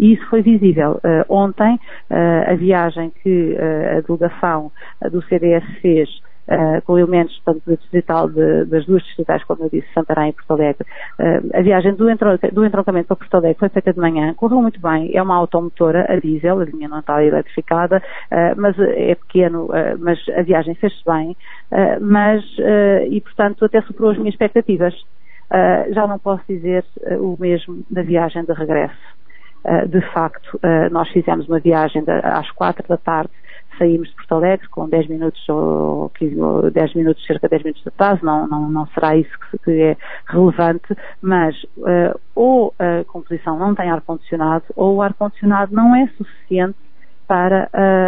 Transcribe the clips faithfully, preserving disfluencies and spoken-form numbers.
E isso foi visível. Uh, ontem, uh, a viagem que uh, a delegação uh, do C D S fez, Uh, com elementos tanto de distrital, de, das duas distritais, como eu disse, Santarém e Porto Alegre. Uh, a viagem do, entron do entroncamento para Porto Alegre foi feita de manhã, correu muito bem, é uma automotora a diesel, a linha não está eletrificada, uh, mas é pequeno, uh, mas a viagem fez-se bem, uh, mas, uh, e portanto até superou as minhas expectativas. Uh, já não posso dizer uh, o mesmo da viagem de regresso. Uh, de facto, uh, nós fizemos uma viagem de, às quatro da tarde, saímos de Porto Alegre com dez minutos ou quinze, ou dez minutos, cerca de dez minutos de atraso, não, não, não será isso que, que é relevante, mas uh, ou a composição não tem ar-condicionado ou o ar-condicionado não é suficiente para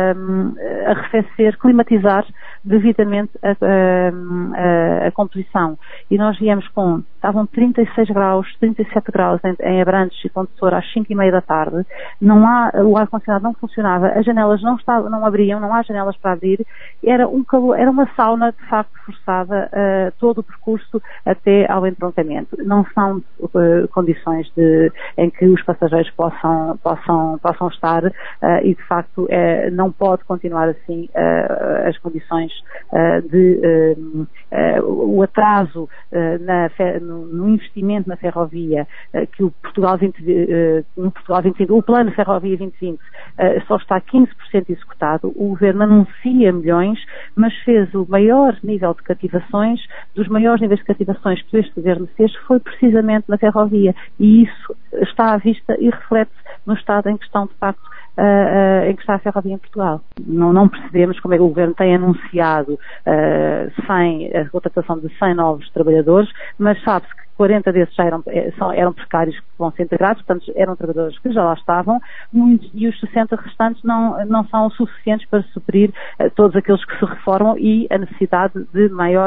uh, arrefecer, climatizar devidamente a, a, a, a composição. E nós viemos com, estavam trinta e seis graus, trinta e sete graus em, em Abrantes e Ponte Soura às cinco e meia da tarde, não há, o ar-condicionado não funcionava, as janelas não, estavam, não abriam, não há janelas para abrir, era um calor, era uma sauna de facto forçada uh, todo o percurso até ao entroncamento. Não são uh, condições de, em que os passageiros possam, possam, possam estar uh, e de facto Uh, não pode continuar assim uh, as condições uh, de uh, uh, o atraso uh, na, no, no investimento na ferrovia uh, que o Portugal vinte, uh, no Portugal vinte e vinte, o plano Ferrovia vinte vinte uh, só está quinze por cento executado. O governo anuncia milhões, mas fez o maior nível de cativações, dos maiores níveis de cativações que este governo fez foi precisamente na ferrovia, e isso está à vista e reflete-se no estado em que estão de facto Uh, uh, em que está a ferrovia em Portugal. Não, não percebemos como é que o Governo tem anunciado uh, cem, a contratação de cem novos trabalhadores, mas sabe-se que quarenta desses já eram, eram precários que vão ser integrados, portanto eram trabalhadores que já lá estavam, muitos, e os sessenta restantes não, não são suficientes para suprir uh, todos aqueles que se reformam e a necessidade de maior,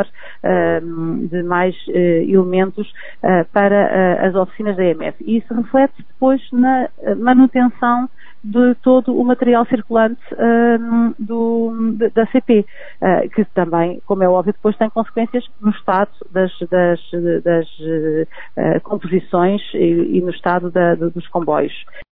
uh, de mais uh, elementos uh, para uh, as oficinas da E M F. E isso reflete depois na manutenção de todo o material circulante uh, do, da C P, uh, que também, como é óbvio, depois tem consequências no estado das, das, das uh, composições e, e no estado da, dos comboios.